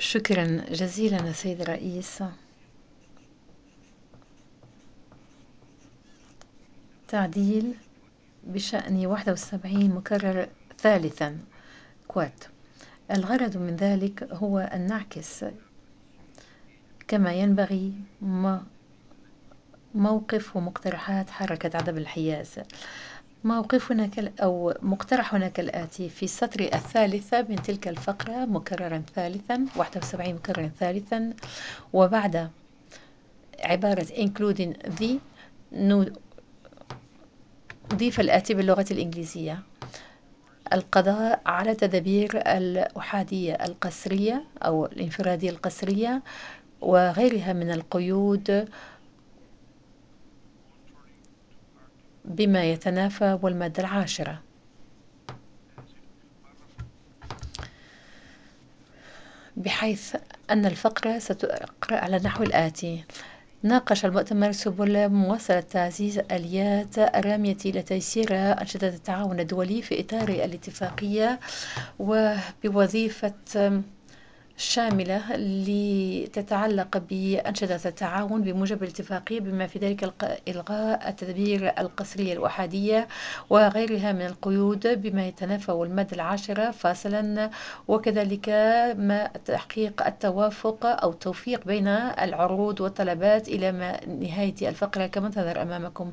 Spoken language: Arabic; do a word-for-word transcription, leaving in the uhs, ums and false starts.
شكرا جزيلا السيد الرئيس. تعديل بشأن واحد وسبعين مكرر ثالثا كوات. الغرض من ذلك هو أن نعكس كما ينبغي موقف ومقترحات حركة عدم الحياز. موقفنا كال أو مقترحنا كالآتي: في السطر الثالثة من تلك الفقرة مكررا ثالثا واحد وسبعين مكررا ثالثا، وبعد عبارة including the نضيف الآتي باللغة الإنجليزية: القضاء على تدابير الأحادية القسرية أو الانفرادية القسرية وغيرها من القيود بما يتنافى، والمادة العاشرة. بحيث أن الفقرة ستقرأ على النحو الآتي: ناقش المؤتمر سبل مواصلة تعزيز آليات الرامية لتيسير أنشطة التعاون الدولي في إطار الاتفاقية وبوظيفة شاملة لتتعلق بأنشطة التعاون بموجب الاتفاقية، بما في ذلك إلغاء التدابير القسرية الأحادية وغيرها من القيود بما يتنافى، والمادة العاشرة فاصلا، وكذلك ما تحقيق التوافق أو التوفيق بين العروض والطلبات إلى ما نهاية الفقرة كما تظهر أمامكم.